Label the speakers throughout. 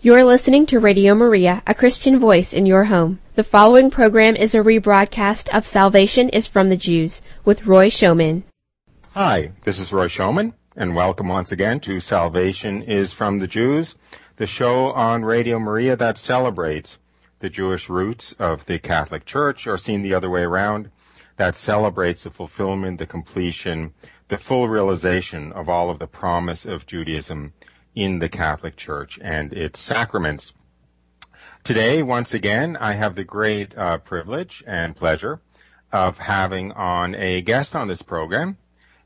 Speaker 1: You're listening to Radio Maria, a Christian voice in your home. The following program is a rebroadcast of Salvation is from the Jews with Roy Schoeman.
Speaker 2: Hi, this is Roy Schoeman, and welcome once again to Salvation is from the Jews, the show on Radio Maria that celebrates the Jewish roots of the Catholic Church, or seen the other way around, that celebrates the fulfillment, the completion, the full realization of all of the promise of Judaism in the Catholic Church and its sacraments. Today, once again, I have the great privilege and pleasure of having on a guest on this program,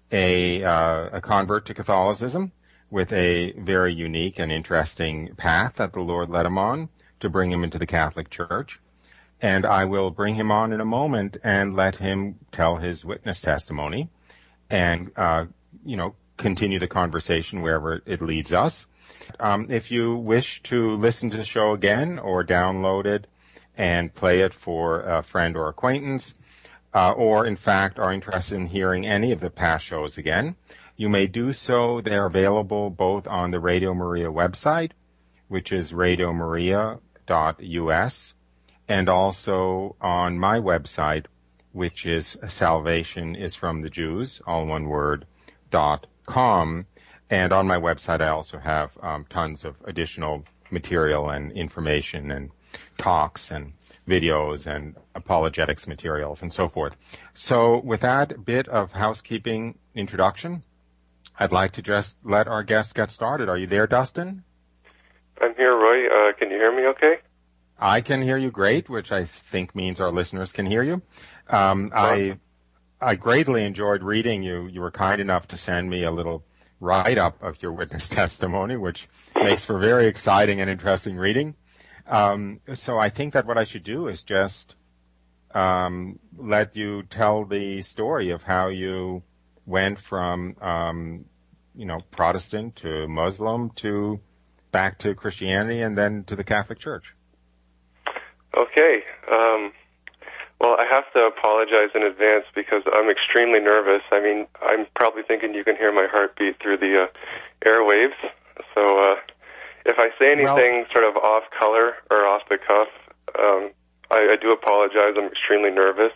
Speaker 2: a convert to Catholicism with a very unique and interesting path that the Lord led him on to bring him into the Catholic Church. And I will bring him on in a moment and let him tell his witness testimony and, continue the conversation wherever it leads us. If you wish to listen to the show again or download it and play it for a friend or acquaintance, or in fact are interested in hearing any of the past shows again, you may do so. They're available both on the Radio Maria website, which is radiomaria.us, and also on my website, which is salvationisfromthejews, all one word, .com. And on my website, I also have tons of additional material and information and talks and videos and apologetics materials and so forth. So with that bit of housekeeping introduction, I'd like to just let our guest get started. Are you there, Dustin?
Speaker 3: I'm here, Roy. Can you hear me okay?
Speaker 2: I can hear you great, which I think means our listeners can hear you. I greatly enjoyed reading you. You were kind enough to send me a little write-up of your witness testimony, which makes for very exciting and interesting reading. So I think that what I should do is just let you tell the story of how you went from, Protestant to Muslim to back to Christianity and then to the Catholic Church.
Speaker 3: Okay. Well, I have to apologize in advance because I'm extremely nervous. I mean, I'm probably thinking you can hear my heartbeat through the airwaves. So if I say anything sort of off color or off the cuff, I do apologize. I'm extremely nervous.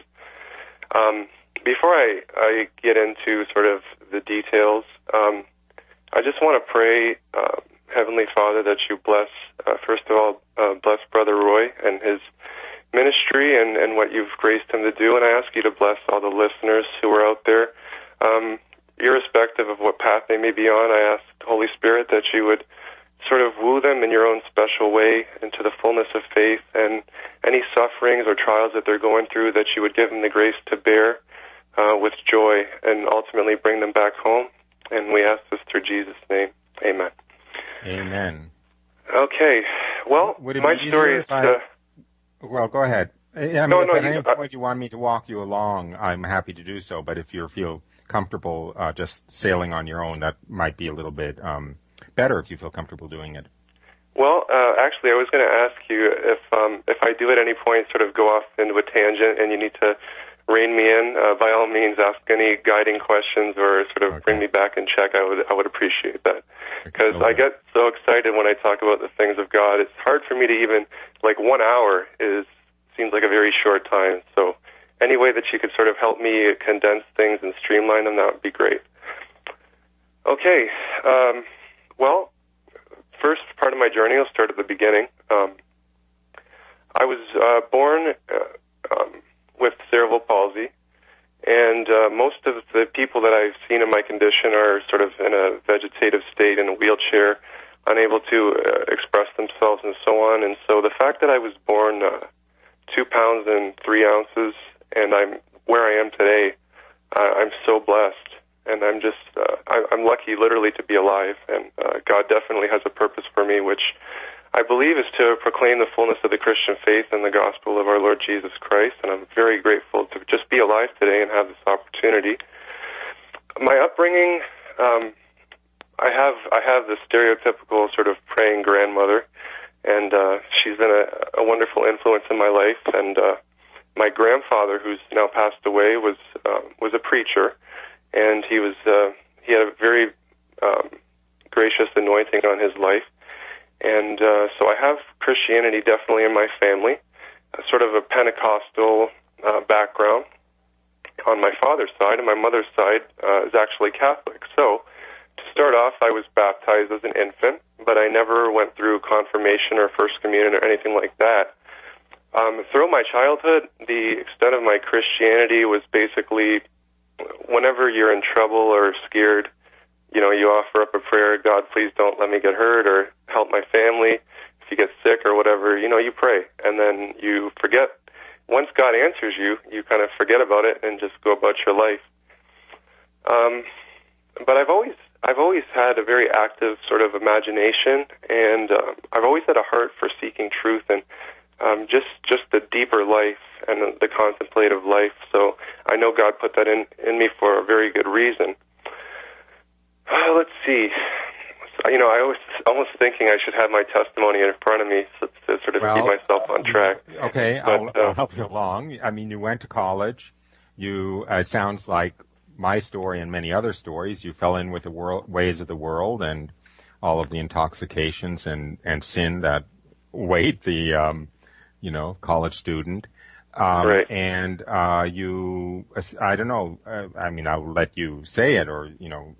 Speaker 3: Before I get into sort of the details, I just want to pray, Heavenly Father, that you bless, first of all, bless Brother Roy and his ministry and what you've graced him to do, and I ask you to bless all the listeners who are out there. Irrespective of what path they may be on, I ask, Holy Spirit, that you would sort of woo them in your own special way into the fullness of faith, and any sufferings or trials that they're going through, that you would give them the grace to bear with joy and ultimately bring them back home. And we ask this through Jesus' name. Amen.
Speaker 2: Amen.
Speaker 3: Okay. Well, my story is...
Speaker 2: Well, go ahead. If at any point you want me to walk you along, I'm happy to do so. But if you feel comfortable just sailing on your own, that might be a little bit better if you feel comfortable doing it.
Speaker 3: Well, actually, I was going to ask you if I do at any point sort of go off into a tangent and you need to rein me in, by all means, ask any guiding questions or sort of bring me back in check. I would appreciate that. Because I get so excited when I talk about the things of God. It's hard for me to even, 1 hour seems like a very short time. So any way that you could sort of help me condense things and streamline them, that would be great. Okay. Well, first part of my journey, I'll start at the beginning. I was born with cerebral palsy, and most of the people that I've seen in my condition are sort of in a vegetative state, in a wheelchair, unable to express themselves and so on. And so the fact that I was born 2 pounds and 3 ounces, and I'm where I am today, I'm so blessed, and I'm just I'm lucky literally to be alive, and God definitely has a purpose for me, which I believe is to proclaim the fullness of the Christian faith and the gospel of our Lord Jesus Christ, and I'm very grateful to just be alive today and have this opportunity. My upbringing, I have the stereotypical sort of praying grandmother, and she's been a wonderful influence in my life, and my grandfather, who's now passed away, was a preacher, and he had a very gracious anointing on his life. And so I have Christianity definitely in my family, sort of a Pentecostal background on my father's side, and my mother's side is actually Catholic. So to start off, I was baptized as an infant, but I never went through confirmation or First Communion or anything like that. Throughout my childhood, the extent of my Christianity was basically whenever you're in trouble or scared, you know, you offer up a prayer, God, please don't let me get hurt or help my family. If you get sick or whatever, you know, you pray. And then you forget. Once God answers you, you kind of forget about it and just go about your life. But I've always had a very active sort of imagination, and I've always had a heart for seeking truth and just the deeper life and the contemplative life. So I know God put that in me for a very good reason. Let's see. You know, I was almost thinking I should have my testimony in front of me to sort of keep myself on track.
Speaker 2: Okay, I'll help you along. I mean, you went to college. It sounds like my story and many other stories. You fell in with the ways of the world and all of the intoxications and sin that weighed the, college student.
Speaker 3: Right.
Speaker 2: And you, I don't know, I mean, I'll let you say it or, you know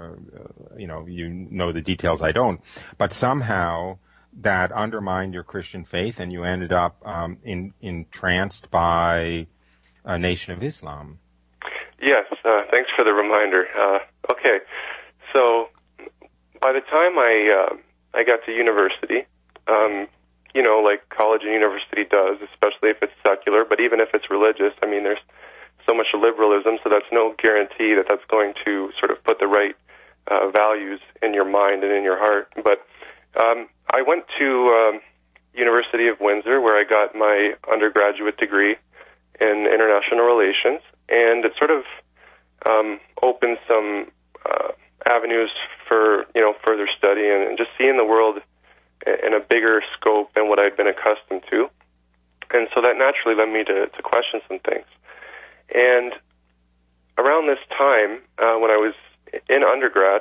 Speaker 2: the details, I don't. But somehow that undermined your Christian faith and you ended up entranced by a Nation of Islam.
Speaker 3: Yes, thanks for the reminder. Okay, so by the time I got to university, like college and university does, especially if it's secular, but even if it's religious, I mean, there's so much liberalism, so that's no guarantee that that's going to sort of put the right values in your mind and in your heart. But I went to University of Windsor, where I got my undergraduate degree in international relations, and it sort of opened some avenues for further study and just seeing the world in a bigger scope than what I'd been accustomed to. And so that naturally led me to question some things. And around this time, when I was in undergrad,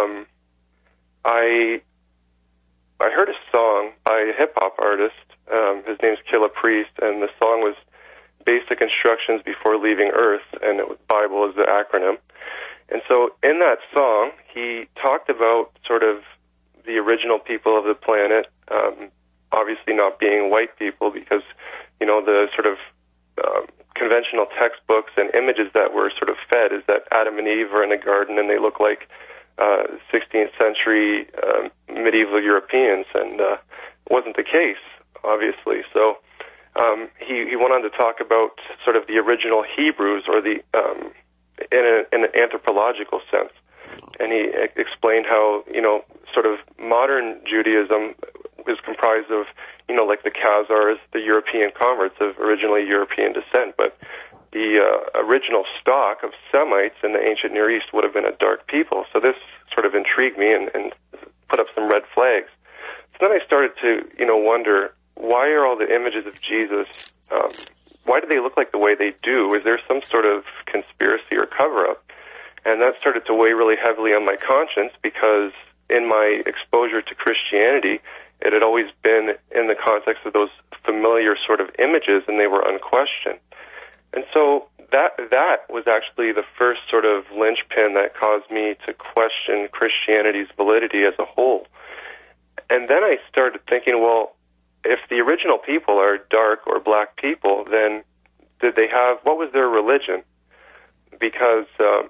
Speaker 3: I heard a song by a hip-hop artist. His name's Killah Priest, and the song was Basic Instructions Before Leaving Earth, and Bible is the acronym. And so in that song, he talked about sort of the original people of the planet, obviously not being white people, because, the sort of conventional textbooks and images that were sort of fed is that Adam and Eve are in a garden and they look like 16th century medieval Europeans, and it wasn't the case, obviously. So he went on to talk about sort of the original Hebrews, or the in an anthropological sense. And he explained how, sort of modern Judaism is comprised of, like the Khazars, the European converts of originally European descent. But the original stock of Semites in the ancient Near East would have been a dark people. So this sort of intrigued me and put up some red flags. So then I started to, wonder, why are all the images of Jesus, why do they look like the way they do? Is there some sort of conspiracy or cover-up? And that started to weigh really heavily on my conscience, because in my exposure to Christianity, it had always been in the context of those familiar sort of images, and they were unquestioned. And so that was actually the first sort of linchpin that caused me to question Christianity's validity as a whole. And then I started thinking, well, if the original people are dark or black people, then what was their religion? Because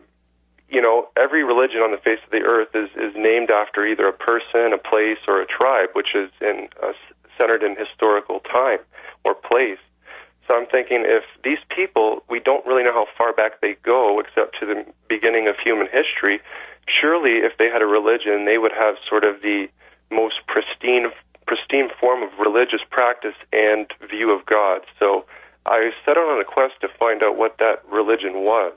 Speaker 3: every religion on the face of the earth is named after either a person, a place, or a tribe, which is centered in historical time or place. So I'm thinking, if these people, we don't really know how far back they go except to the beginning of human history, surely if they had a religion, they would have sort of the most pristine form of religious practice and view of God. So I set out on a quest to find out what that religion was.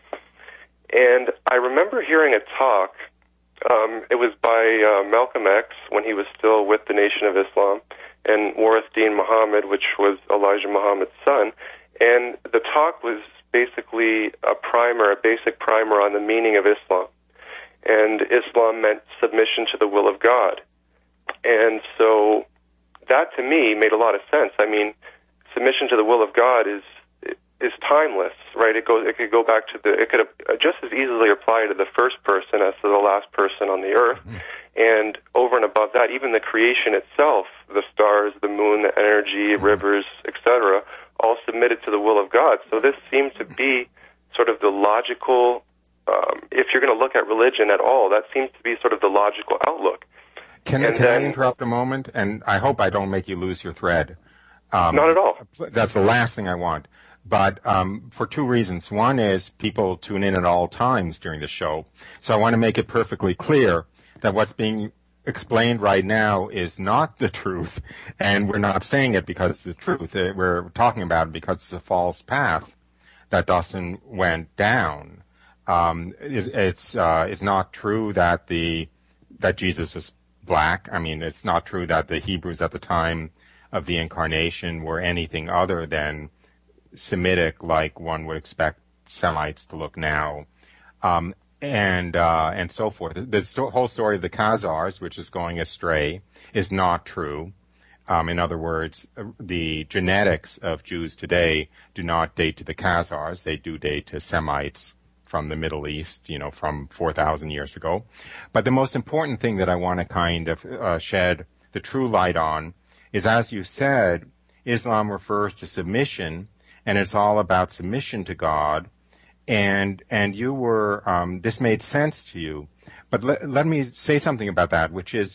Speaker 3: And I remember hearing a talk, it was by Malcolm X when he was still with the Nation of Islam, and Warithdin Muhammad, which was Elijah Muhammad's son. And the talk was basically a basic primer on the meaning of Islam. And Islam meant submission to the will of God. And so that to me made a lot of sense. I mean, submission to the will of God is timeless, right? It could go back to it could just as easily apply to the first person as to the last person on the earth. And over and above that, even the creation itself, the stars, the moon, the energy, rivers, etc., all submitted to the will of God. So this seemed to be sort of the logical, if you're going to look at religion at all, that seems to be sort of the logical outlook.
Speaker 2: Can I interrupt a moment? And I hope I don't make you lose your thread.
Speaker 3: Not at all.
Speaker 2: That's the last thing I want. But for two reasons. One is people tune in at all times during the show. So I want to make it perfectly clear that what's being explained right now is not the truth, and we're not saying it because it's the truth. We're talking about it because it's a false path that Dustin went down. It's not true that Jesus was black. I mean, it's not true that the Hebrews at the time of the incarnation were anything other than Semitic, like one would expect Semites to look now. And so forth. The whole story of the Khazars, which is going astray, is not true. In other words, the genetics of Jews today do not date to the Khazars. They do date to Semites from the Middle East, from 4,000 years ago. But the most important thing that I want to kind of shed the true light on is, as you said, Islam refers to submission, and it's all about submission to God. And you were, this made sense to you. But let me say something about that, which is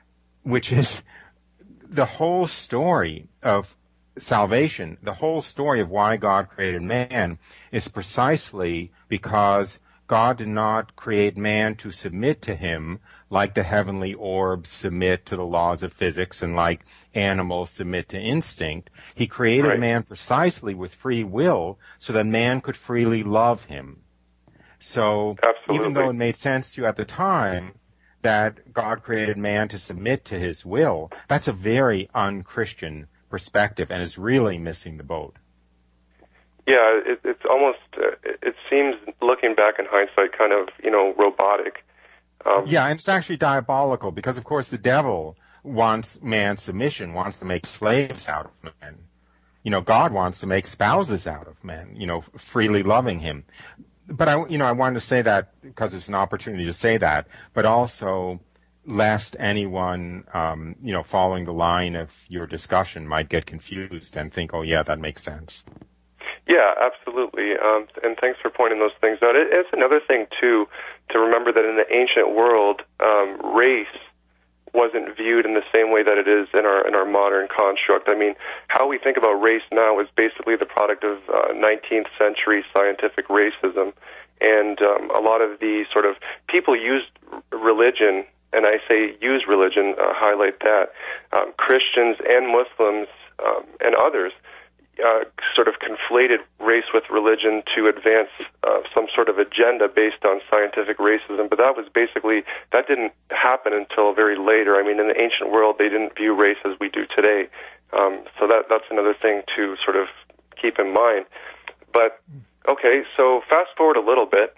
Speaker 2: the whole story of salvation, the whole story of why God created man is precisely because God did not create man to submit to him like the heavenly orbs submit to the laws of physics and like animals submit to instinct. He created man precisely with free will so that man could freely love him. So even though it made sense to you at the time that God created man to submit to his will, that's a very un-Christian perspective and is really missing the boat.
Speaker 3: Yeah, it's almost, it seems, looking back in hindsight, kind of, robotic.
Speaker 2: Yeah, and it's actually diabolical because, of course, the devil wants man's submission, wants to make slaves out of men. God wants to make spouses out of men, freely loving him. But I wanted to say that because it's an opportunity to say that, but also lest anyone, following the line of your discussion might get confused and think, oh, yeah, that makes sense.
Speaker 3: Yeah, absolutely. And thanks for pointing those things out. It's another thing, too, to remember that in the ancient world, race wasn't viewed in the same way that it is in our modern construct. I mean, how we think about race now is basically the product of 19th century scientific racism. And a lot of the sort of people used religion, and I say use religion, highlight that, Christians and Muslims and others, sort of conflated race with religion to advance some sort of agenda based on scientific racism, but that didn't happen until very later. I mean, in the ancient world, they didn't view race as we do today. So that's another thing to sort of keep in mind. But, okay, so fast forward a little bit.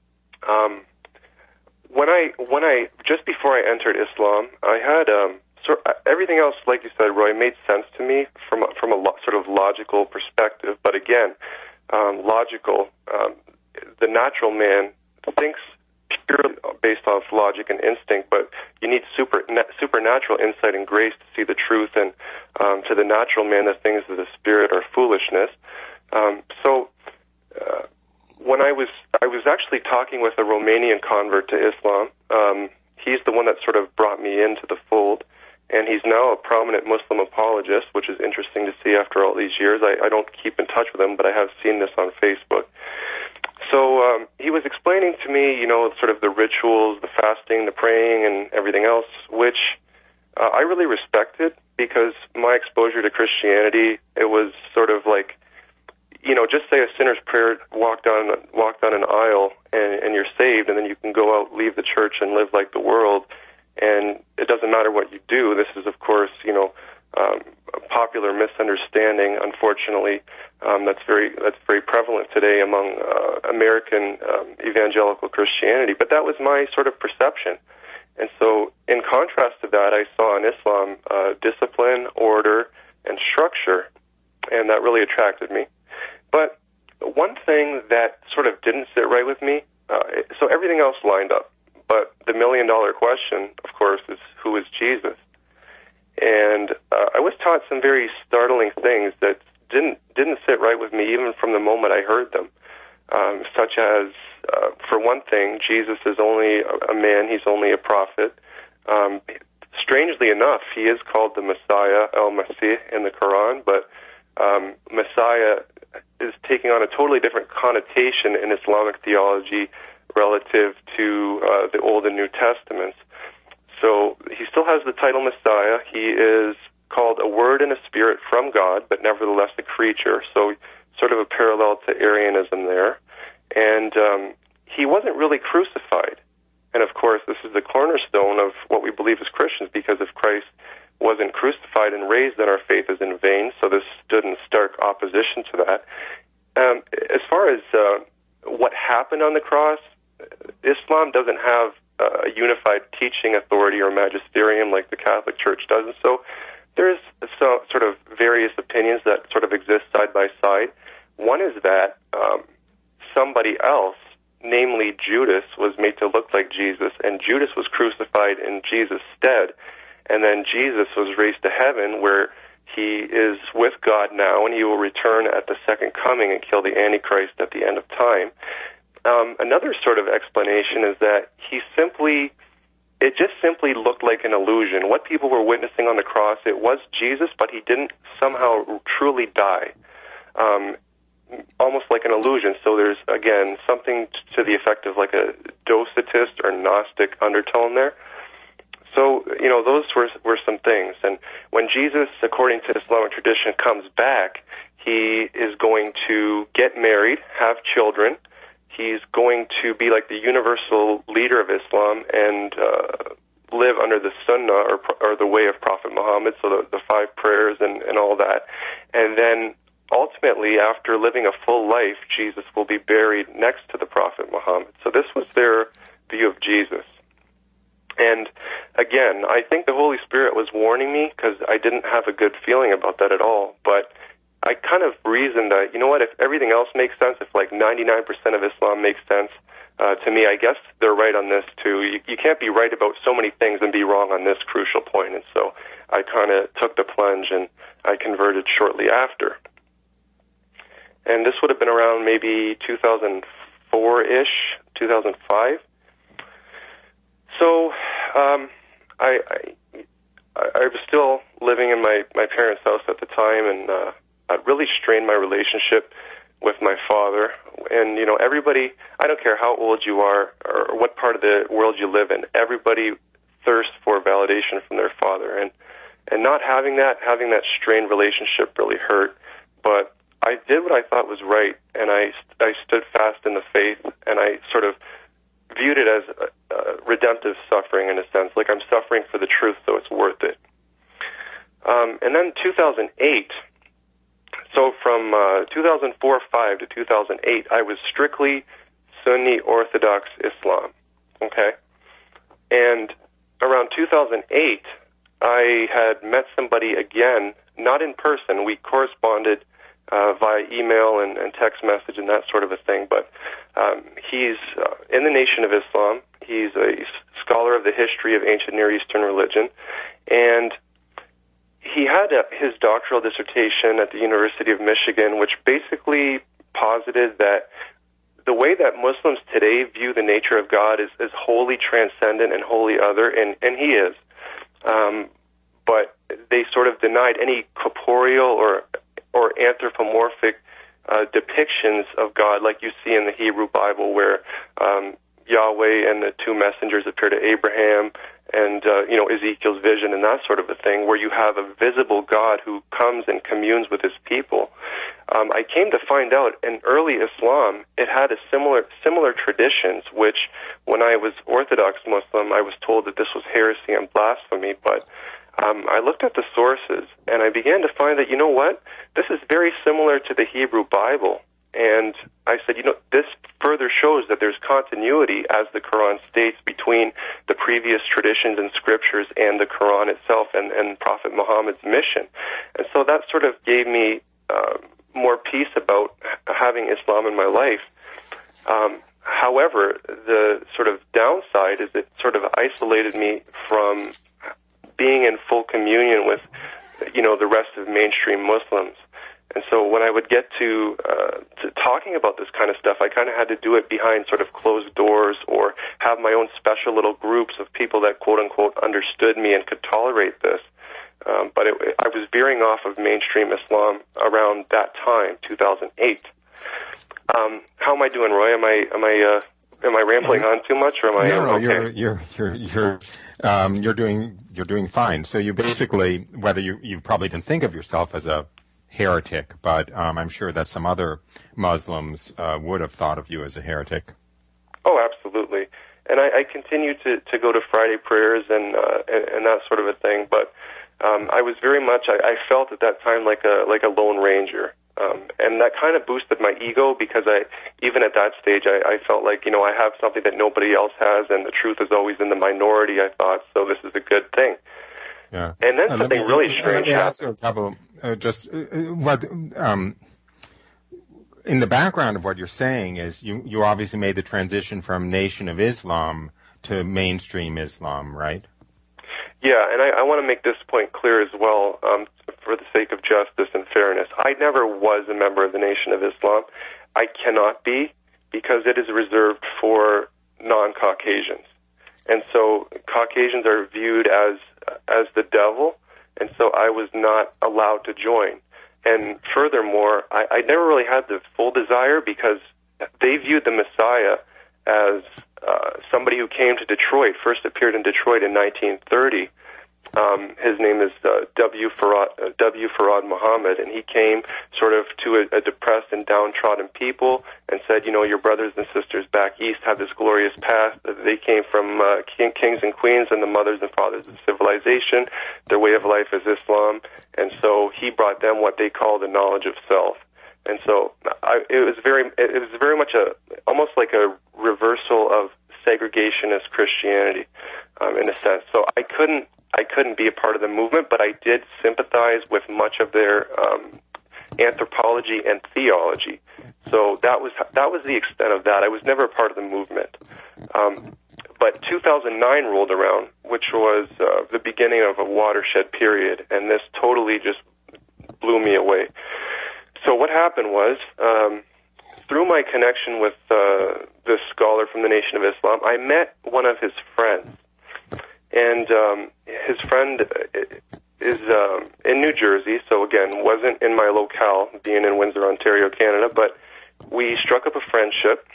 Speaker 3: When I just before I entered Islam, I had everything else, like you said, Roy, made sense to me from a sort of logical perspective. But again, logical. The natural man thinks purely based off logic and instinct, but you need supernatural insight and grace to see the truth. And to the natural man, the things of the spirit are foolishness. When I was actually talking with a Romanian convert to Islam. He's the one that sort of brought me into the fold. And he's now a prominent Muslim apologist, which is interesting to see after all these years. I don't keep in touch with him, but I have seen this on Facebook. So he was explaining to me, sort of the rituals, the fasting, the praying, and everything else, which I really respected because my exposure to Christianity, it was sort of like, just say a sinner's prayer, walk down an aisle, and you're saved, and then you can go out, leave the church, and live like the world. And it doesn't matter what you do. This is, of course, a popular misunderstanding. Unfortunately, that's very prevalent today among American evangelical Christianity. But that was my sort of perception. And so in contrast to that, I saw in Islam discipline, order, and structure, and that really attracted me. But one thing that sort of didn't sit right with me, so everything else lined up, but the million-dollar question, of course, is who is Jesus? And I was taught some very startling things that didn't sit right with me even from the moment I heard them, such as, for one thing, Jesus is only a man, he's only a prophet. Strangely enough, he is called the Messiah, al-Masih, in the Quran, but Messiah is taking on a totally different connotation in Islamic theology relative to the Old and New Testaments. So he still has the title Messiah. He is called a word and a spirit from God, but nevertheless a creature, so sort of a parallel to Arianism there. And he wasn't really crucified. And of course, this is the cornerstone of what we believe as Christians, because if Christ wasn't crucified and raised, then our faith is in vain. So this stood in stark opposition to that. As far as what happened on the cross, Islam doesn't have a unified teaching authority or magisterium like the Catholic Church does. And so there's sort of various opinions that sort of exist side by side. One is that somebody else, namely Judas, was made to look like Jesus, and Judas was crucified in Jesus' stead. And then Jesus was raised to heaven, where he is with God now, and he will return at the second coming and kill the Antichrist at the end of time. Another sort of explanation is that it just simply looked like an illusion. What people were witnessing on the cross, it was Jesus, but he didn't somehow truly die. Almost like an illusion. So there's, again, something to the effect of like a Docetist or Gnostic undertone there. So, those were some things. And when Jesus, according to Islamic tradition, comes back, he is going to get married, have children. He's going to be like the universal leader of Islam and live under the Sunnah or the way of Prophet Muhammad, so the 5 prayers and all that. And then ultimately, after living a full life, Jesus will be buried next to the Prophet Muhammad. So this was their view of Jesus. And again, I think the Holy Spirit was warning me because I didn't have a good feeling about that at all. But I kind of reasoned that, if everything else makes sense, if like 99% of Islam makes sense, to me, I guess they're right on this too. You can't be right about so many things and be wrong on this crucial point. And so I kind of took the plunge and I converted shortly after. And this would have been around maybe 2004-ish, 2005. So I was still living in my parents' house at the time, and I'd really strained my relationship with my father. And, everybody, I don't care how old you are or what part of the world you live in, everybody thirsts for validation from their father. And not having that strained relationship really hurt. But I did what I thought was right, and I stood fast in the faith, and I sort of viewed it as redemptive suffering in a sense, like I'm suffering for the truth, so it's worth it. And then 2008, so from 2004-5 to 2008, I was strictly Sunni Orthodox Islam, okay? And around 2008, I had met somebody again, not in person. We corresponded via email and text message and that sort of a thing, but he's in the Nation of Islam. He's a scholar of the history of ancient Near Eastern religion, and he had his doctoral dissertation at the University of Michigan, which basically posited that the way that Muslims today view the nature of God is wholly transcendent and wholly other, and he is. But they sort of denied any corporeal or anthropomorphic depictions of God like you see in the Hebrew Bible, where Yahweh and the 2 messengers appear to Abraham, and Ezekiel's vision and that sort of a thing, where you have a visible God who comes and communes with his people. I came to find out in early Islam it had a similar traditions, which when I was Orthodox Muslim, I was told that this was heresy and blasphemy, but I looked at the sources, and I began to find that, this is very similar to the Hebrew Bible. And I said, this further shows that there's continuity, as the Quran states, between the previous traditions and scriptures and the Quran itself and Prophet Muhammad's mission. And so that sort of gave me more peace about having Islam in my life. However, the sort of downside is it sort of isolated me from being in full communion with, the rest of mainstream Muslims. And so when I would get to talking about this kind of stuff, I kind of had to do it behind sort of closed doors, or have my own special little groups of people that, quote-unquote, understood me and could tolerate this. But I was veering off of mainstream Islam around that time, 2008. How am I doing, Roy? Am I rambling on too much, or am I okay?
Speaker 2: You're doing fine. So you basically, whether you probably didn't think of yourself as a heretic, but I'm sure that some other Muslims would have thought of you as a heretic.
Speaker 3: Oh, absolutely. And I continue to go to Friday prayers and that sort of a thing. But I was very much, I felt at that time like a lone ranger. And that kind of boosted my ego, because even at that stage, I felt like, I have something that nobody else has, and the truth is always in the minority, I thought, so this is a good thing.
Speaker 2: Yeah.
Speaker 3: And then something really strange happened.
Speaker 2: In the background of what you're saying is you obviously made the transition from Nation of Islam to mainstream Islam, right?
Speaker 3: Yeah, and I want to make this point clear as well, for the sake of justice and fairness. I never was a member of the Nation of Islam. I cannot be, because it is reserved for non-Caucasians. And so Caucasians are viewed as the devil, and so I was not allowed to join. And furthermore, I never really had the full desire, because they viewed the Messiah as somebody who came to Detroit, first appeared in Detroit in 1930. His name is W. Farad Muhammad, and he came sort of to a depressed and downtrodden people and said, your brothers and sisters back east have this glorious past. They came from kings and queens and the mothers and fathers of civilization. Their way of life is Islam. And so he brought them what they call the knowledge of self. And so it was very much almost like a reversal of segregationist Christianity, in a sense. So I couldn't be a part of the movement, but I did sympathize with much of their anthropology and theology. So that was the extent of that. I was never a part of the movement. But 2009 rolled around, which was the beginning of a watershed period, and this totally just blew me away. So what happened was, through my connection with this scholar from the Nation of Islam, I met one of his friends. And his friend is in New Jersey, so again, wasn't in my locale, being in Windsor, Ontario, Canada, but we struck up a friendship,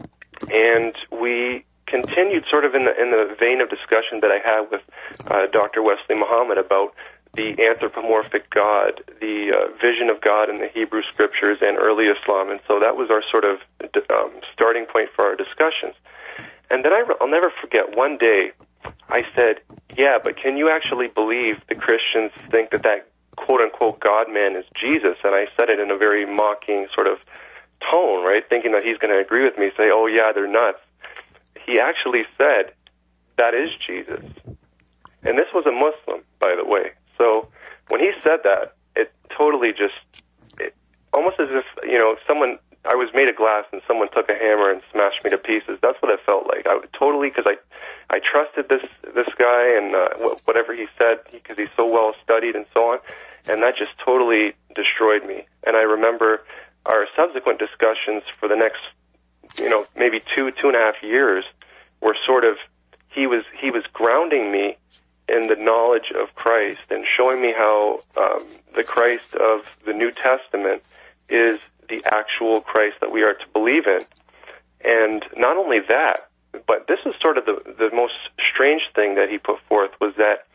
Speaker 3: and we continued sort of in the vein of discussion that I had with Dr. Wesley Muhammad about the anthropomorphic God, the vision of God in the Hebrew Scriptures and early Islam, and so that was our sort of starting point for our discussions. And then I'll never forget, one day I said, yeah, but can you actually believe the Christians think that quote-unquote God-man is Jesus? And I said it in a very mocking sort of tone, right, thinking that he's going to agree with me, say, oh, yeah, they're nuts. He actually said, that is Jesus. And this was a Muslim, by the way. So when he said that, it totally almost as if, I was made of glass and someone took a hammer and smashed me to pieces. That's what it felt like. Because I trusted this guy and whatever he said, because he's so well studied and so on, and that just totally destroyed me. And I remember our subsequent discussions for the next, maybe 2.5 years, were sort of, he was grounding me in the knowledge of Christ and showing me how the Christ of the New Testament is the actual Christ that we are to believe in. And not only that, but this is sort of the most strange thing that he put forth, was that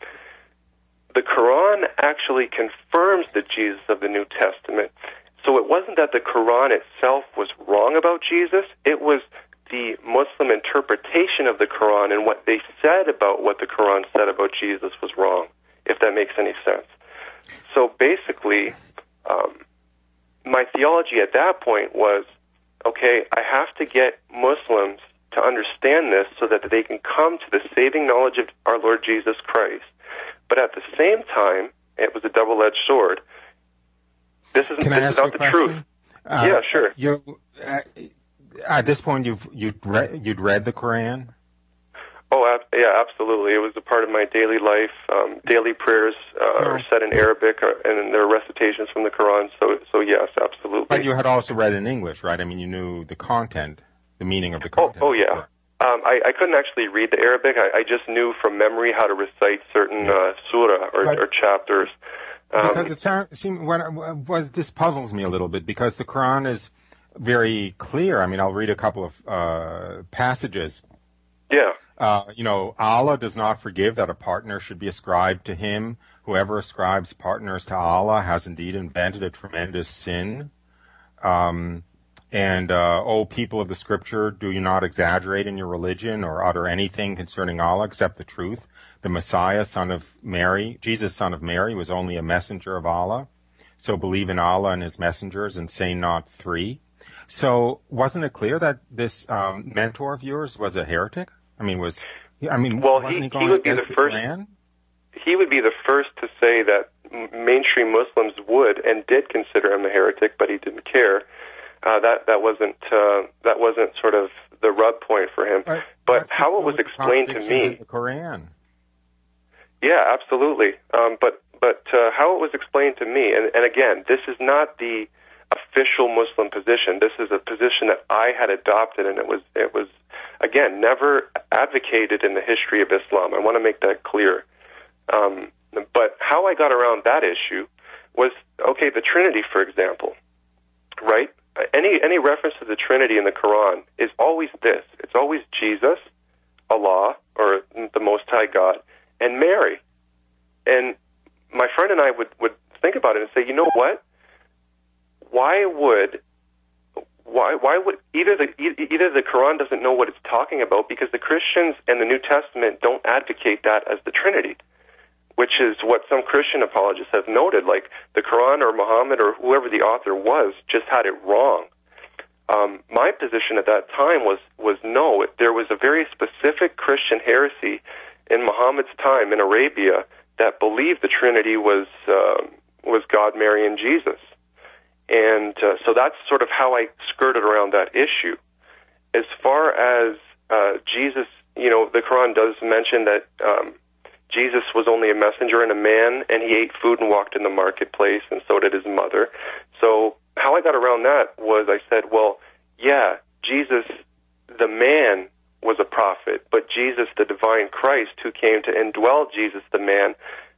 Speaker 3: the Quran actually confirms the Jesus of the New Testament. So it wasn't that the Quran itself was wrong about Jesus, it was the Muslim interpretation of the Quran and what they said about what the Quran said about Jesus was wrong, if that makes any sense. So basically, my theology at that point was okay, I have to get Muslims to understand this so that they can come to the saving knowledge of our Lord Jesus Christ. But at the same time, it was a double-edged sword. This is not the truth. Yeah, sure.
Speaker 2: At this point, you'd read the Quran?
Speaker 3: Oh, yeah, absolutely. It was a part of my daily life. Daily prayers are said in Arabic, and there are recitations from the Quran. So yes, absolutely.
Speaker 2: But you had also read in English, right? I mean, you knew the content, the meaning of the content.
Speaker 3: Oh yeah. I couldn't actually read the Arabic. I just knew from memory how to recite certain surah or chapters.
Speaker 2: Because this puzzles me a little bit, because the Quran is very clear. I mean, I'll read a couple of passages.
Speaker 3: Yeah.
Speaker 2: Allah does not forgive that a partner should be ascribed to him. Whoever ascribes partners to Allah has indeed invented a tremendous sin. O people of the Scripture, do you not exaggerate in your religion or utter anything concerning Allah except the truth? The Messiah, son of Mary, Jesus, son of Mary, was only a messenger of Allah. So believe in Allah and his messengers and say not three. So wasn't it clear that this mentor of yours was a heretic? Wasn't he going against the Quran?
Speaker 3: He would be the first to say that mainstream Muslims would and did consider him a heretic, but he didn't care. That wasn't sort of the rub point for him. But how it was explained to me,
Speaker 2: the Quran.
Speaker 3: Yeah, absolutely. But how it was explained to me, and again, this is not the official Muslim position. This is a position that I had adopted, and it was again never advocated in the history of Islam. I want to make that clear. But how I got around that issue was, okay, the Trinity, for example, right? Any reference to the Trinity in the Quran is always this. It's always Jesus, Allah, or the Most High God, and Mary. And my friend and I would think about it and say, you know what? Why would either the Quran doesn't know what it's talking about, because the Christians and the New Testament don't advocate that as the Trinity, which is what some Christian apologists have noted, like the Quran or Muhammad or whoever the author was just had it wrong. My position at that time was no, there was a very specific Christian heresy in Muhammad's time in Arabia that believed the Trinity was God, Mary, and Jesus. And so that's sort of how I skirted around that issue. As far as Jesus, the Quran does mention that Jesus was only a messenger and a man, and he ate food and walked in the marketplace, and so did his mother. So how I got around that was I said, well, yeah, Jesus, the man, was a prophet, but Jesus, the divine Christ, who came to indwell Jesus, the man,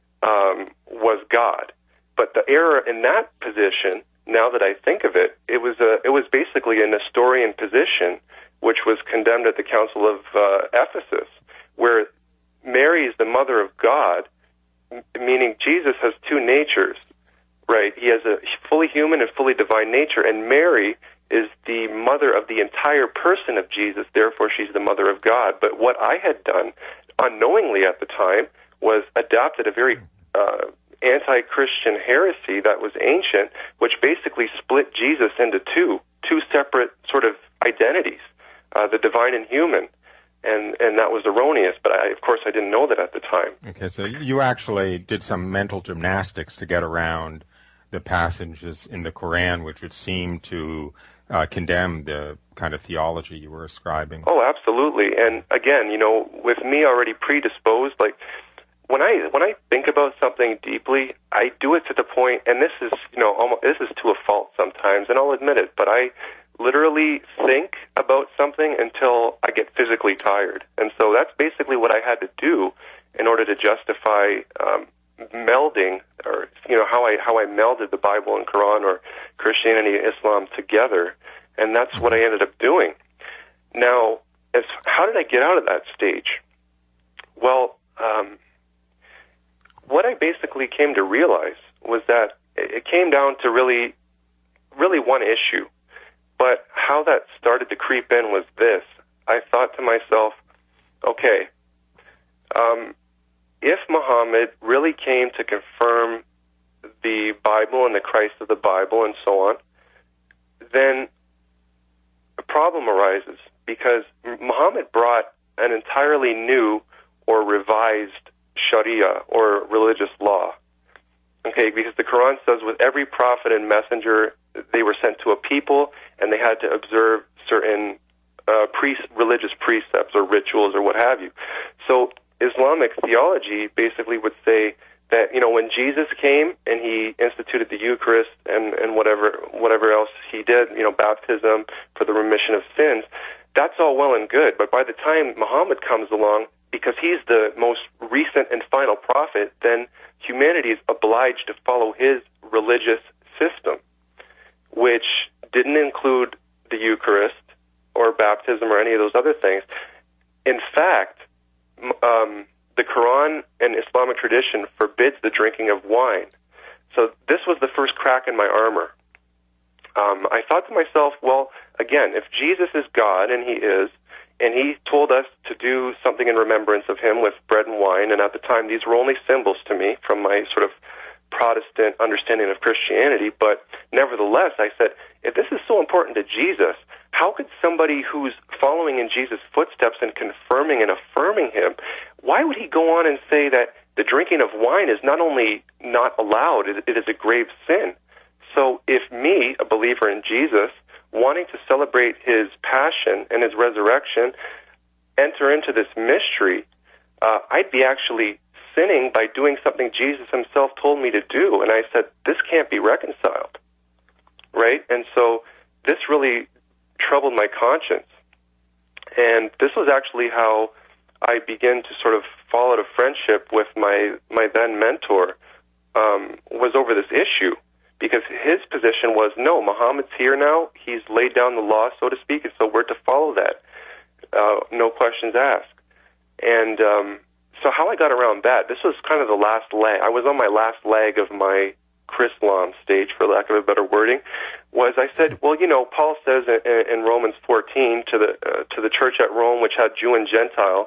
Speaker 3: was God. But the error in that position, now that I think of it, it was basically a Nestorian position, which was condemned at the Council of Ephesus, where Mary is the mother of God, meaning Jesus has two natures, right? He has a fully human and fully divine nature, and Mary is the mother of the entire person of Jesus, therefore she's the mother of God. But what I had done, unknowingly at the time, was adopted a very anti-Christian heresy that was ancient, which basically split Jesus into two separate sort of identities, the divine and human. And that was erroneous, but of course I didn't know that at the time.
Speaker 2: Okay, so you actually did some mental gymnastics to get around the passages in the Quran which would seem to condemn the kind of theology you were ascribing.
Speaker 3: Oh, absolutely. And again, with me already predisposed, like when I think about something deeply, I do it to the point, and this is this is to a fault sometimes, and I'll admit it, but I literally think about something until I get physically tired. And so that's basically what I had to do in order to justify melding, or how I melded the Bible and Quran, or Christianity and Islam together. And that's what I ended up doing. Now, how did I get out of that stage? Well, what I basically came to realize was that it came down to really one issue. But how that started to creep in was this. I thought to myself, okay, if Muhammad really came to confirm the Bible and the Christ of the Bible and so on, then a problem arises because Muhammad brought an entirely new or revised Sharia or religious law. Okay, because the Quran says with every prophet and messenger, they were sent to a people and they had to observe certain religious precepts or rituals or what have you. So Islamic theology basically would say that, when Jesus came and he instituted the Eucharist and whatever else he did, baptism for the remission of sins, that's all well and good. But by the time Muhammad comes along, because he's the most recent and final prophet, then humanity is obliged to follow his religious system, which didn't include the Eucharist or baptism or any of those other things. In fact, the Quran and Islamic tradition forbids the drinking of wine. So this was the first crack in my armor. I thought to myself, well, again, if Jesus is God, and he is, and he told us to do something in remembrance of him with bread and wine, and at the time these were only symbols to me from my sort of Protestant understanding of Christianity, but nevertheless, I said, if this is so important to Jesus, how could somebody who's following in Jesus' footsteps and confirming and affirming him, why would he go on and say that the drinking of wine is not only not allowed, it is a grave sin? So if me, a believer in Jesus, wanting to celebrate his passion and his resurrection, enter into this mystery, I'd be actually sinning by doing something Jesus himself told me to do. And I said, this can't be reconciled, right? And so this really troubled my conscience. And this was actually how I began to sort of fall out of friendship with my then mentor, was over this issue. Because his position was, no, Muhammad's here now. He's laid down the law, so to speak, and so we're to follow that. No questions asked. And so how I got around that, this was kind of the last leg. I was on my last leg of my Chrislam stage, for lack of a better wording, was I said, well, Paul says in Romans 14 to the church at Rome, which had Jew and Gentile,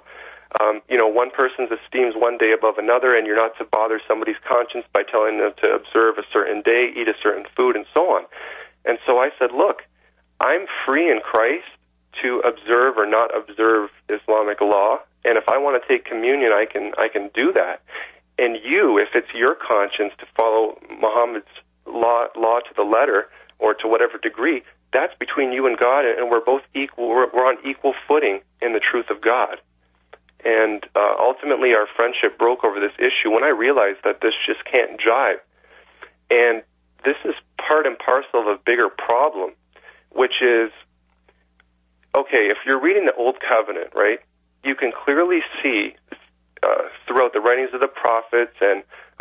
Speaker 3: one person's esteems one day above another, and you're not to bother somebody's conscience by telling them to observe a certain day, eat a certain food, and so on. And so I said, look, I'm free in Christ to observe or not observe Islamic law, and if I want to take communion, I can do that. And you, if it's your conscience to follow Muhammad's law to the letter or to whatever degree, that's between you and God, and we're both equal. We're on equal footing in the truth of God. And ultimately, our friendship broke over this issue when I realized that this just can't jive. And this is part and parcel of a bigger problem, which is, okay, if you're reading the Old Covenant, right, you can clearly see throughout the writings of the prophets and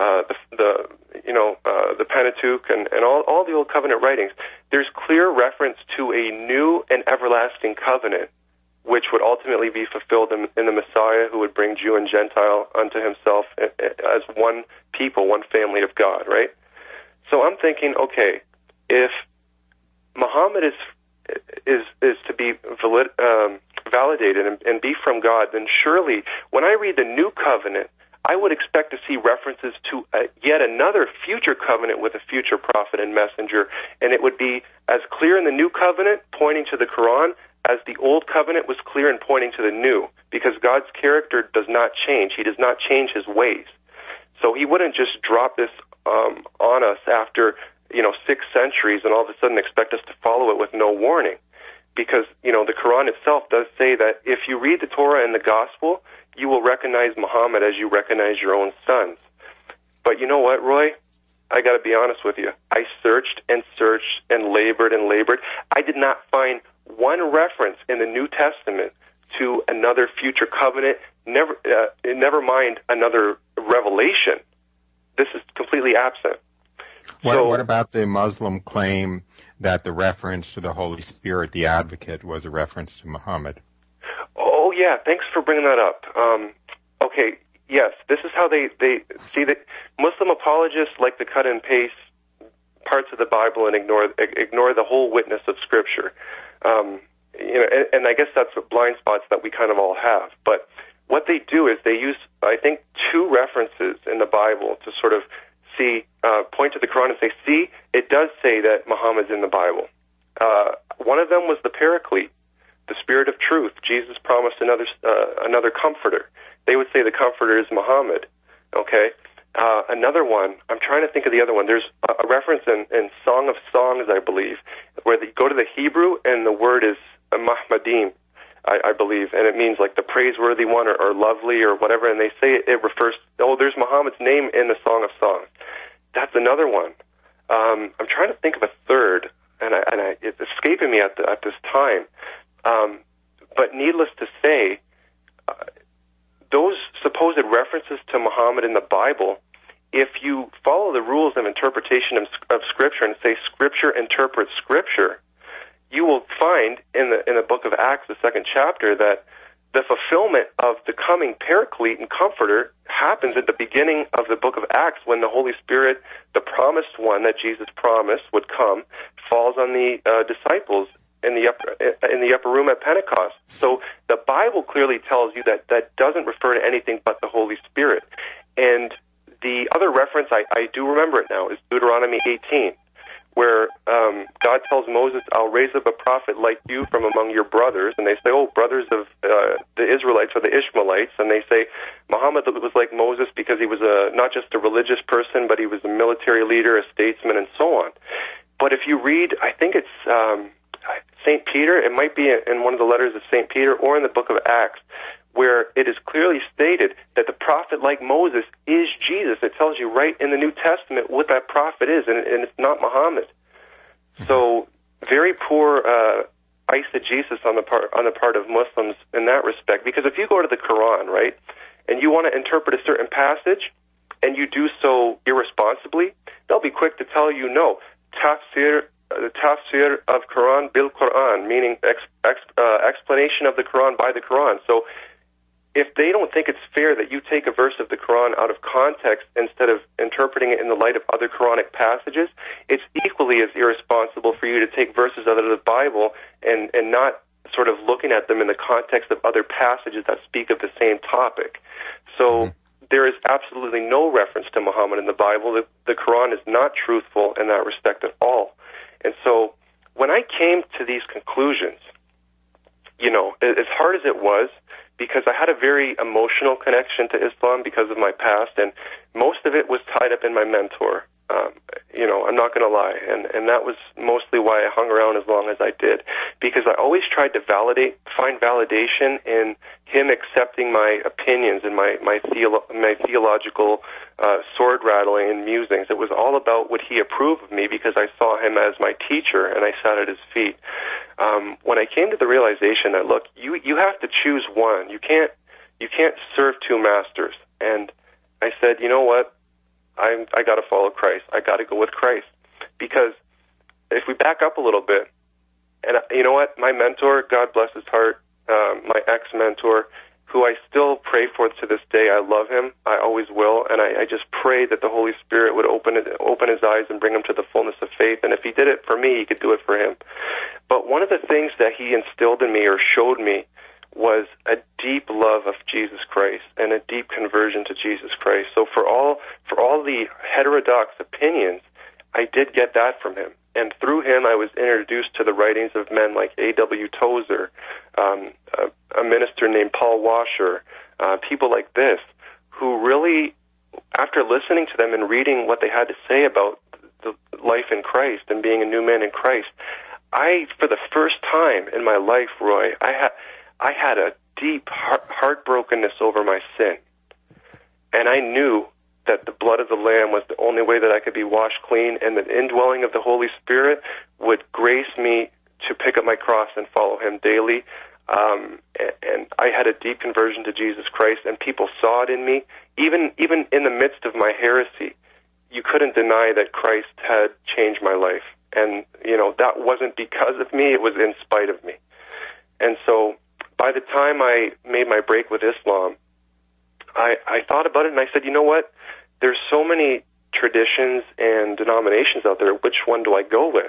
Speaker 3: the Pentateuch and all the Old Covenant writings, there's clear reference to a new and everlasting covenant, which would ultimately be fulfilled in the Messiah, who would bring Jew and Gentile unto himself as one people, one family of God, right? So I'm thinking, okay, if Muhammad is to be validated and be from God, then surely when I read the New Covenant, I would expect to see references to yet another future covenant with a future prophet and messenger, and it would be as clear in the New Covenant, pointing to the Quran, as the Old Covenant was clear in pointing to the New, because God's character does not change. He does not change his ways. So he wouldn't just drop this on us after 6 centuries and all of a sudden expect us to follow it with no warning. Because, the Quran itself does say that if you read the Torah and the Gospel, you will recognize Muhammad as you recognize your own sons. But you know what, Roy? I got to be honest with you. I searched and searched and labored and labored. I did not find one reference in the New Testament to another future covenant, never mind another revelation. This is completely absent.
Speaker 2: What about the Muslim claim that the reference to the Holy Spirit, the Advocate, was a reference to Muhammad?
Speaker 3: Oh, yeah, thanks for bringing that up. Okay, yes, this is how they see that Muslim apologists like to cut and paste parts of the Bible and ignore the whole witness of Scripture. And I guess that's what blind spots that we kind of all have. But what they do is they use, I think, 2 references in the Bible to sort of point to the Quran and say, see, it does say that Muhammad's in the Bible. One of them was the Paraclete, the Spirit of Truth. Jesus promised another Comforter. They would say the Comforter is Muhammad. Okay. Another one, I'm trying to think of the other one. There's a reference in Song of Songs, I believe, where they go to the Hebrew and the word is Mahmadim, I believe, and it means like the praiseworthy one or lovely or whatever, and they say it refers, there's Muhammad's name in the Song of Songs. That's another one. I'm trying to think of a third, and it's escaping me at this time. But needless to say, those supposed references to Muhammad in the Bible, if you follow the rules of interpretation of Scripture and say Scripture interprets Scripture, you will find in the book of Acts, the 2nd chapter, that the fulfillment of the coming Paraclete and Comforter happens at the beginning of the book of Acts when the Holy Spirit, the promised one that Jesus promised would come, falls on the disciples in the upper room at Pentecost. So the Bible clearly tells you that doesn't refer to anything but the Holy Spirit. And the other reference, I do remember it now, is Deuteronomy 18, where God tells Moses, I'll raise up a prophet like you from among your brothers. And they say, brothers of the Israelites or the Ishmaelites. And they say, Muhammad was like Moses because he was not just a religious person, but he was a military leader, a statesman, and so on. But if you read, I think it's St. Peter, it might be in one of the letters of St. Peter or in the book of Acts, where it is clearly stated that the prophet like Moses is Jesus. It tells you right in the New Testament what that prophet is, and it's not Muhammad. So very poor eisegesis on the part of Muslims in that respect. Because if you go to the Quran, right, and you want to interpret a certain passage, and you do so irresponsibly, they'll be quick to tell you no. The tafsir of Quran bil Quran, meaning explanation of the Quran by the Quran. So if they don't think it's fair that you take a verse of the Quran out of context instead of interpreting it in the light of other Quranic passages, it's equally as irresponsible for you to take verses out of the Bible and not sort of looking at them in the context of other passages that speak of the same topic. So there is absolutely no reference to Muhammad in the Bible. The Quran is not truthful in that respect at all. And so when I came to these conclusions, as hard as it was, because I had a very emotional connection to Islam because of my past, and most of it was tied up in my mentor. I'm not going to lie, and that was mostly why I hung around as long as I did, because I always tried to find validation in him accepting my opinions and my theological sword rattling and musings. It was all about would he approve of me, because I saw him as my teacher and I sat at his feet. When I came to the realization that, look, you have to choose one. You can't serve two masters. And I said, you know what? I got to follow Christ. I got to go with Christ, because if we back up a little bit, and you know what, my mentor, God bless his heart, my ex-mentor, who I still pray for to this day, I love him. I always will, and I just pray that the Holy Spirit would open his eyes and bring him to the fullness of faith. And if he did it for me, he could do it for him. But one of the things that he instilled in me or showed me was a deep love of Jesus Christ and a deep conversion to Jesus Christ. So for all the heterodox opinions, I did get that from him. And through him, I was introduced to the writings of men like A.W. Tozer, a minister named Paul Washer, people like this, who really, after listening to them and reading what they had to say about the life in Christ and being a new man in Christ, I, for the first time in my life, Roy, I had a deep heartbrokenness over my sin. And I knew that the blood of the Lamb was the only way that I could be washed clean, and the indwelling of the Holy Spirit would grace me to pick up my cross and follow him daily. And I had a deep conversion to Jesus Christ, and people saw it in me. Even in the midst of my heresy, you couldn't deny that Christ had changed my life. And, that wasn't because of me, it was in spite of me. And so by the time I made my break with Islam, I thought about it, and I said, you know what? There's so many traditions and denominations out there. Which one do I go with?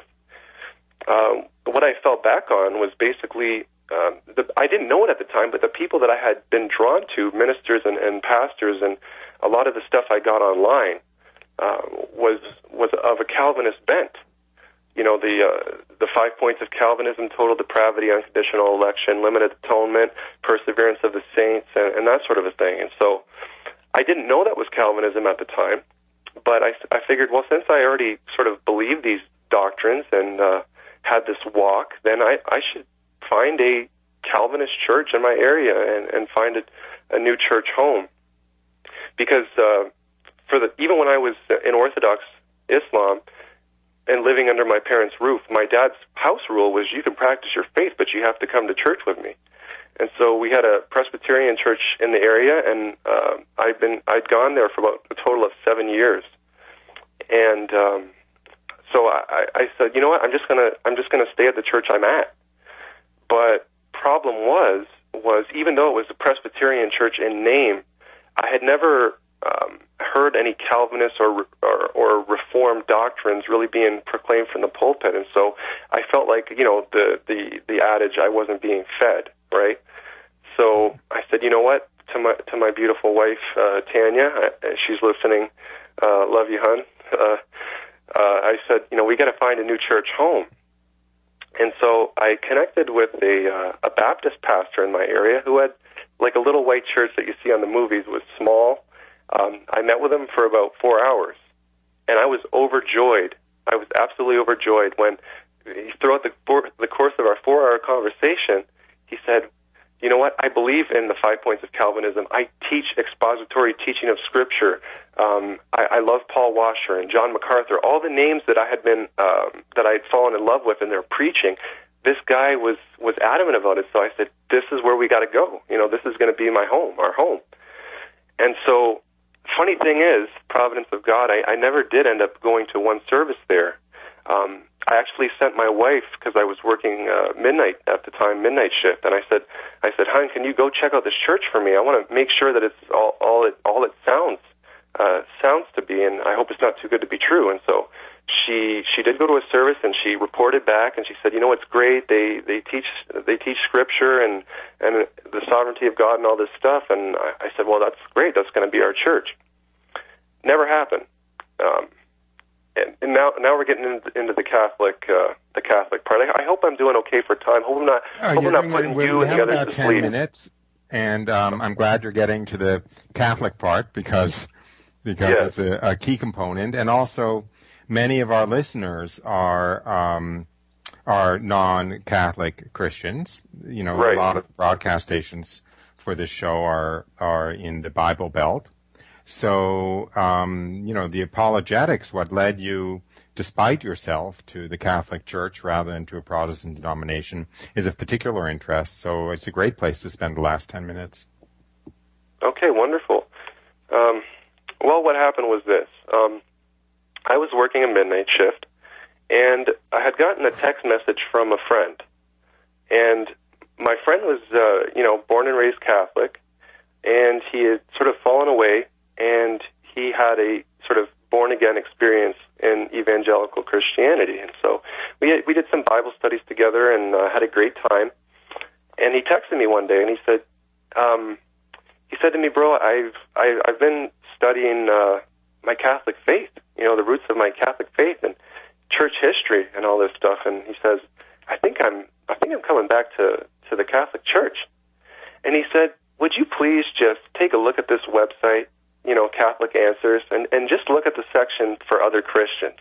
Speaker 3: What I fell back on was basically, I didn't know it at the time, but the people that I had been drawn to, ministers and pastors, and a lot of the stuff I got online was of a Calvinist bent. the 5 points of Calvinism: total depravity, unconditional election, limited atonement, perseverance of the saints, and that sort of a thing. And so I didn't know that was Calvinism at the time, but I figured, well, since I already sort of believed these doctrines and had this walk, then I should find a Calvinist church in my area and find a new church home. Because even when I was in Orthodox Islam and living under my parents' roof, my dad's house rule was you can practice your faith, but you have to come to church with me. And so we had a Presbyterian church in the area, and I'd gone there for about a total of 7 years. And so I said, you know what, I'm just gonna stay at the church I'm at. But problem was even though it was a Presbyterian church in name, I had never heard any Calvinist or Reformed doctrines really being proclaimed from the pulpit, and so I felt like, the adage, I wasn't being fed, right? So I said, you know what, to my beautiful wife Tanya, she's listening, love you, hon. I said, we got to find a new church home. And so I connected with a Baptist pastor in my area who had like a little white church that you see on the movies. It was small. I met with him for about 4 hours, and I was overjoyed. I was absolutely overjoyed when, throughout the course of our 4-hour conversation, he said, you know what, I believe in the 5 points of Calvinism. I teach expository teaching of Scripture. I love Paul Washer and John MacArthur, all the names that I had been that I had fallen in love with in their preaching. This guy was adamant about it, so I said, this is where we got to go. This is going to be my home, our home. And so, funny thing is, providence of God, I never did end up going to one service there. I actually sent my wife, because I was working midnight at the time, midnight shift, and I said, hon, can you go check out this church for me? I want to make sure that it's all it sounds to be, and I hope it's not too good to be true. And so she did go to a service, and she reported back, and she said, it's great. They teach Scripture and the sovereignty of God and all this stuff. And I said, well, that's great. That's going to be our church. Never happened. And now we're getting into the Catholic part. I hope I'm doing okay for time. Hope I'm not putting you and the others to sleep. We have about 10
Speaker 2: minutes, and I'm glad you're getting to the Catholic part because
Speaker 3: yes.
Speaker 2: It's a key component, and also many of our listeners are non-Catholic Christians.
Speaker 3: Right.
Speaker 2: A lot of broadcast stations for this show are in the Bible Belt. So, the apologetics, what led you, despite yourself, to the Catholic Church rather than to a Protestant denomination is of particular interest. So it's a great place to spend the last 10 minutes.
Speaker 3: Okay, wonderful. Well, what happened was this. I was working a midnight shift, and I had gotten a text message from a friend. And my friend was, born and raised Catholic, and he had sort of fallen away, and he had a sort of born-again experience in evangelical Christianity. And so we did some Bible studies together and had a great time. And he texted me one day, and he said to me, bro, I've been studying my Catholic faith, the roots of my Catholic faith and church history and all this stuff. And he says, I think I'm coming back to the Catholic Church. And he said, would you please just take a look at this website, Catholic Answers, and just look at the section for other Christians.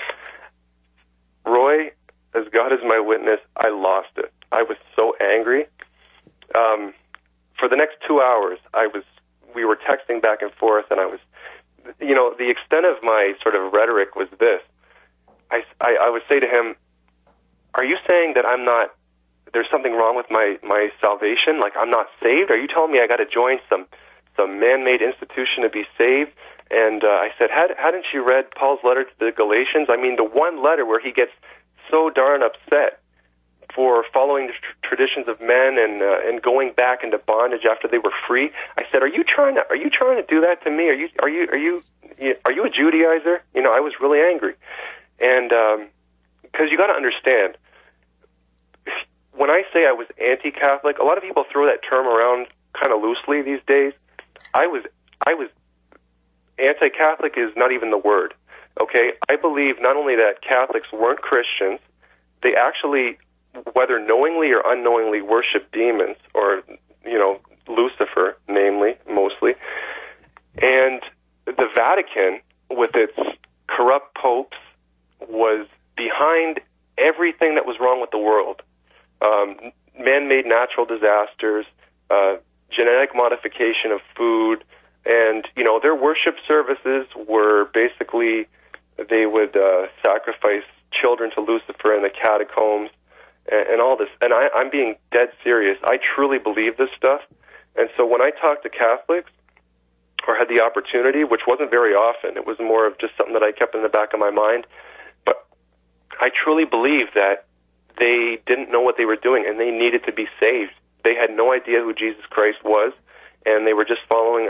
Speaker 3: Roy, as God is my witness, I lost it. I was so angry. For the next 2 hours, we were texting back and forth, and I was, the extent of my sort of rhetoric was this. I would say to him, are you saying that there's something wrong with my salvation? Like I'm not saved? Are you telling me I got to join some man-made institution to be saved? And I said, hadn't you read Paul's letter to the Galatians? I mean, the one letter where he gets so darn upset for following the traditions of men and going back into bondage after they were free. I said, are you trying to do that to me? Are you a Judaizer? I was really angry, and because you got to understand, when I say I was anti-Catholic, a lot of people throw that term around kind of loosely these days. I was anti-Catholic is not even the word. Okay, I believe not only that Catholics weren't Christians, they actually, whether knowingly or unknowingly, worship demons, or, Lucifer, namely, mostly. And the Vatican, with its corrupt popes, was behind everything that was wrong with the world. Man-made natural disasters, genetic modification of food, and, their worship services were basically, they would sacrifice children to Lucifer in the catacombs and all this. And I'm being dead serious. I truly believe this stuff. And so when I talk to Catholics, or had the opportunity, which wasn't very often, it was more of just something that I kept in the back of my mind, but I truly believe that they didn't know what they were doing and they needed to be saved. They had no idea who Jesus Christ was, and they were just following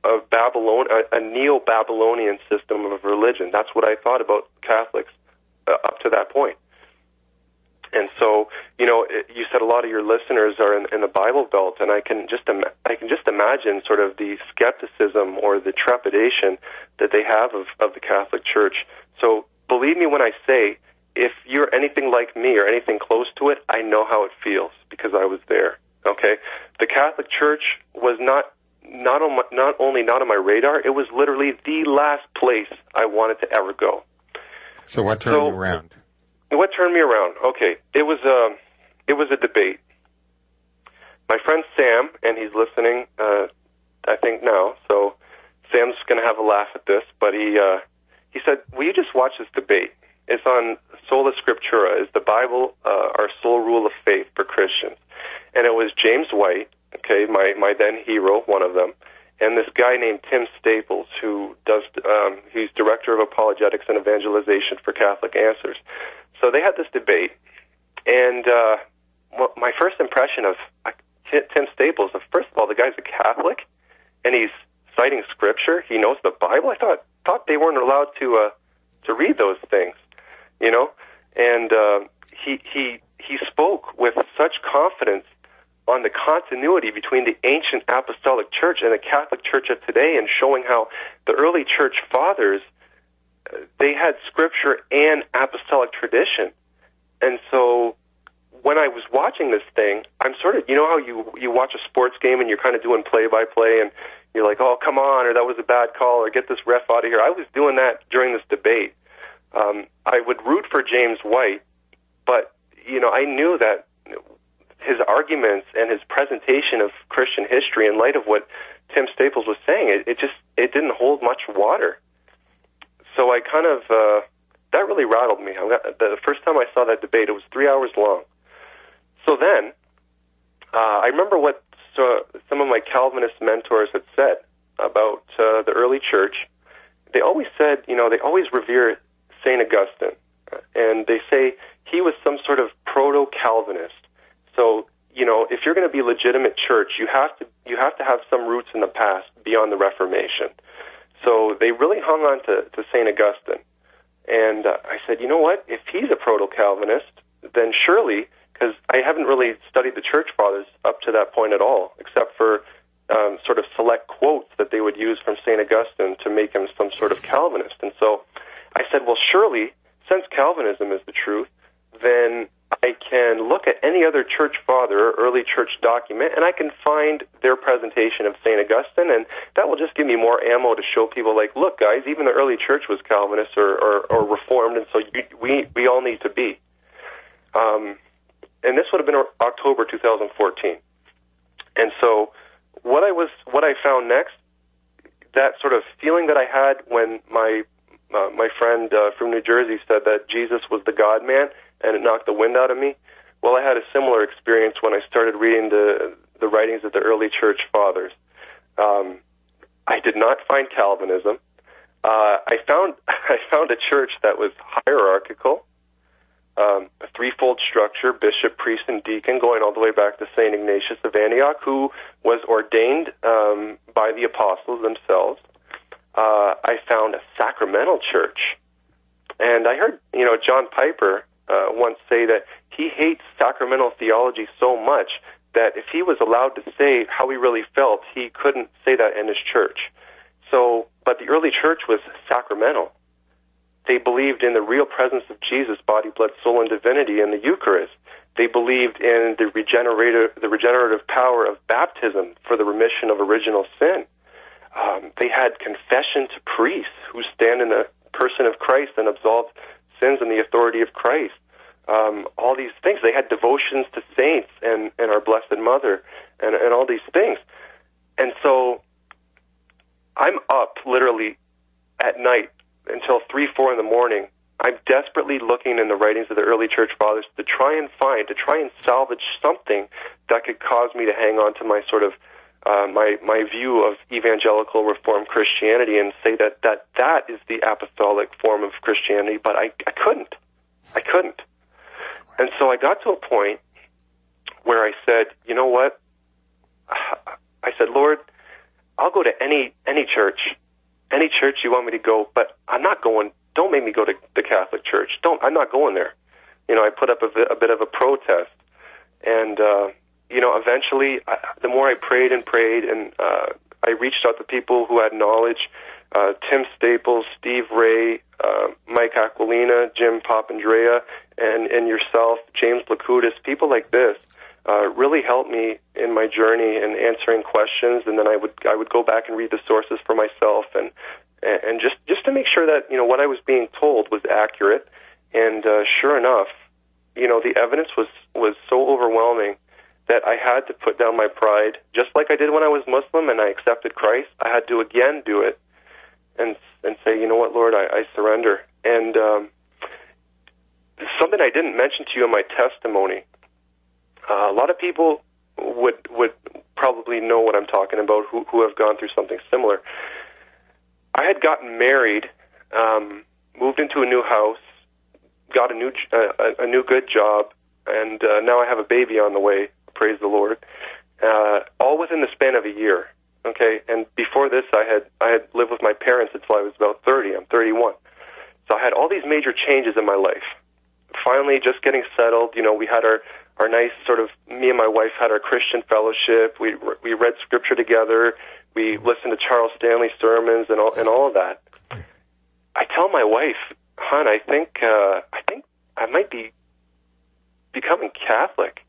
Speaker 3: a neo-Babylonian system of religion. That's what I thought about Catholics up to that point. And so, you said a lot of your listeners are in the Bible Belt, and I can just imagine sort of the skepticism or the trepidation that they have of the Catholic Church. So believe me when I say, if you're anything like me or anything close to it, I know how it feels because I was there. Okay, the Catholic Church was not only not on my radar, it was literally the last place I wanted to ever go.
Speaker 2: So what turned you around?
Speaker 3: What turned me around? Okay, it was a debate. My friend Sam, and he's listening, I think now. So Sam's going to have a laugh at this, but he said, "Will you just watch this debate? It's on Sola Scriptura. Is the Bible our sole rule of faith for Christians?" And it was James White, okay, my then hero, one of them, and this guy named Tim Staples, who does he's director of apologetics and evangelization for Catholic Answers. So they had this debate, and my first impression of Tim Staples, first of all, the guy's a Catholic, and he's citing Scripture. He knows the Bible. I thought they weren't allowed to read those things, And he spoke with such confidence on the continuity between the ancient apostolic church and the Catholic Church of today, and showing how the early church fathers, they had Scripture and apostolic tradition. And so when I was watching this thing, I'm sort of, how you watch a sports game and you're kind of doing play-by-play, and you're like, oh, come on, or that was a bad call, or get this ref out of here. I was doing that during this debate. I would root for James White, but, I knew that his arguments and his presentation of Christian history in light of what Tim Staples was saying, it didn't hold much water. So I kind of, that really rattled me. The first time I saw that debate, it was 3 hours long. So then, I remember what some of my Calvinist mentors had said about the early church. They always said, they always revere St. Augustine, and they say he was some sort of proto-Calvinist. So, if you're going to be legitimate church, you have to have some roots in the past beyond the Reformation. So they really hung on to St. Augustine. And I said, you know what? If he's a proto-Calvinist, then surely, because I haven't really studied the Church Fathers up to that point at all, except for sort of select quotes that they would use from St. Augustine to make him some sort of Calvinist. And so I said, well, surely, since Calvinism is the truth, then I can look at any other church father or early church document, and I can find their presentation of St. Augustine, and that will just give me more ammo to show people, like, look, guys, even the early church was Calvinist or Reformed, and so we all need to be. And this would have been October 2014. And so what I found next, that sort of feeling that I had when my friend from New Jersey said that Jesus was the God-man, and it knocked the wind out of me. Well, I had a similar experience when I started reading the writings of the early church fathers. I did not find Calvinism. I found a church that was hierarchical, a threefold structure: bishop, priest, and deacon, going all the way back to St. Ignatius of Antioch, who was ordained by the apostles themselves. I found a sacramental church, and I heard John Piper once say that he hates sacramental theology so much that if he was allowed to say how he really felt, he couldn't say that in his church. So, but the early church was sacramental. They believed in the real presence of Jesus, body, blood, soul, and divinity in the Eucharist. They believed in the regenerative power of baptism for the remission of original sin. They had confession to priests who stand in the person of Christ and absolve sins in the authority of Christ. All these things. They had devotions to saints and our Blessed Mother and all these things. And so I'm up literally at night until 3, 4 in the morning. I'm desperately looking in the writings of the early church fathers to try and salvage something that could cause me to hang on to my sort of my view of evangelical Reformed Christianity and say that is the apostolic form of Christianity, but I couldn't. And so I got to a point where I said, you know what? I said, Lord, I'll go to any church you want me to go, but I'm not going. Don't make me go to the Catholic Church. I'm not going there. I put up a bit of a protest, and eventually, the more I prayed, and I reached out to people who had knowledge, Tim Staples, Steve Ray, Mike Aquilina, Jim Papandrea, and yourself, James Lakutis, people like this, really helped me in my journey in answering questions, and then I would go back and read the sources for myself, and just to make sure that what I was being told was accurate. And sure enough, the evidence was so overwhelming that I had to put down my pride, just like I did when I was Muslim and I accepted Christ. I had to again do it and say, you know what, Lord, I surrender. And something I didn't mention to you in my testimony. A lot of people would probably know what I'm talking about who have gone through something similar. I had gotten married, moved into a new house, got a new good job, and now I have a baby on the way. Praise the Lord! All within the span of a year. Okay, and before this, I had lived with my parents until I was about 30. I'm 31, so I had all these major changes in my life. Finally, just getting settled. We had our nice sort of, me and my wife had our Christian fellowship. We read Scripture together. We listened to Charles Stanley sermons and all of that. I tell my wife, hon, I think I might be becoming Catholic.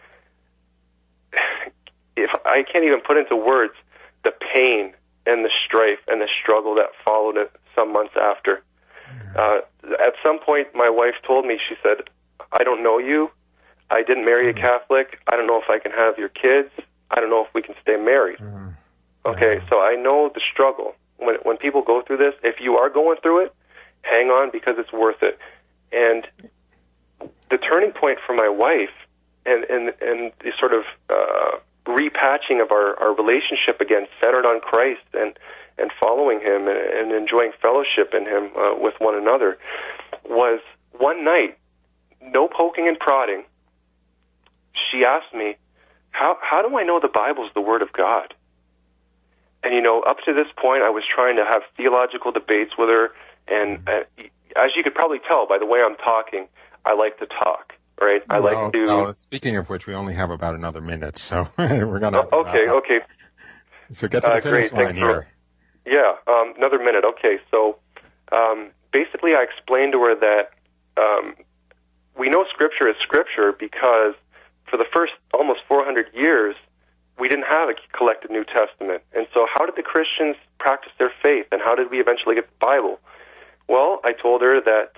Speaker 3: If I can't even put into words the pain and the strife and the struggle that followed it some months after. At some point, my wife told me, she said, I don't know you. I didn't marry a Catholic. I don't know if I can have your kids. I don't know if we can stay married. Okay, so I know the struggle. When people go through this, if you are going through it, hang on because it's worth it. And the turning point for my wife and the sort of repatching of our relationship again, centered on Christ and following Him and enjoying fellowship in Him with one another, was one night, no poking and prodding. She asked me, how do I know the Bible is the Word of God? And, up to this point, I was trying to have theological debates with her, and as you could probably tell by the way I'm talking, I like to talk, right? I like to...
Speaker 2: Well, speaking of which, we only have about another minute, so we're going to...
Speaker 3: Okay.
Speaker 2: So get to the finish line here.
Speaker 3: Yeah, another minute. Okay, so basically I explained to her that we know Scripture is Scripture because for the first almost 400 years, we didn't have a collected New Testament. And so how did the Christians practice their faith, and how did we eventually get the Bible? Well, I told her that,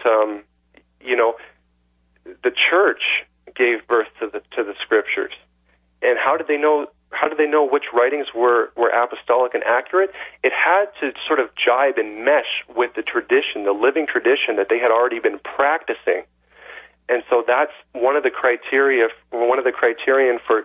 Speaker 3: the church gave birth to the Scriptures. And how did they know which writings were apostolic and accurate? It had to sort of jibe and mesh with the tradition, the living tradition that they had already been practicing. And so that's one of the criterion for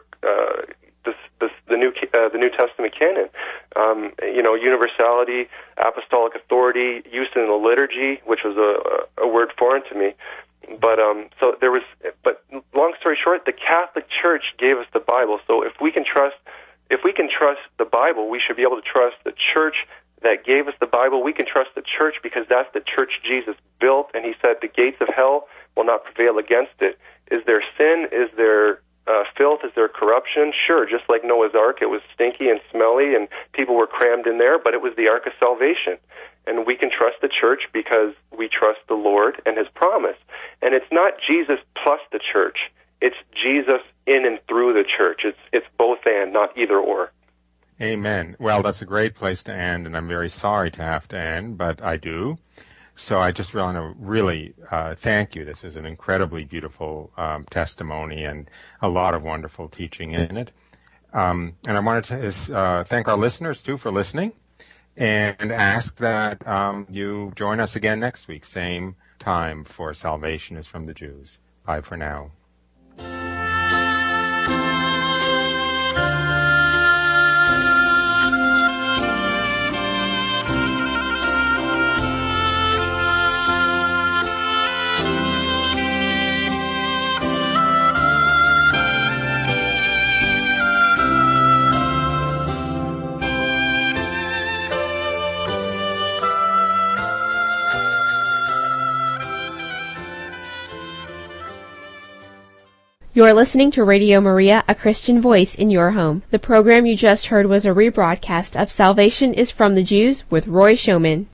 Speaker 3: the New Testament canon. Universality, apostolic authority, use in the liturgy, which was a word foreign to me. But long story short, the Catholic Church gave us the Bible. So if we can trust the Bible, we should be able to trust the church that gave us the Bible. We can trust the church because that's the church Jesus built, and He said the gates of hell will not prevail against it. Is there sin? Is there filth? Is there corruption? Sure, just like Noah's Ark, it was stinky and smelly, and people were crammed in there, but it was the Ark of Salvation. And we can trust the church because we trust the Lord and His promise. And it's not Jesus plus the church. It's Jesus in and through the church. It's both and, not either or.
Speaker 2: Amen. Well, that's a great place to end, and I'm very sorry to have to end, but I do. So I just want to really thank you. This is an incredibly beautiful testimony and a lot of wonderful teaching in it. And I wanted to thank our listeners, too, for listening, and ask that you join us again next week, same time, for Salvation is from the Jews. Bye for now.
Speaker 1: You're listening to Radio Maria, a Christian voice in your home. The program you just heard was a rebroadcast of Salvation is from the Jews with Roy Schoeman.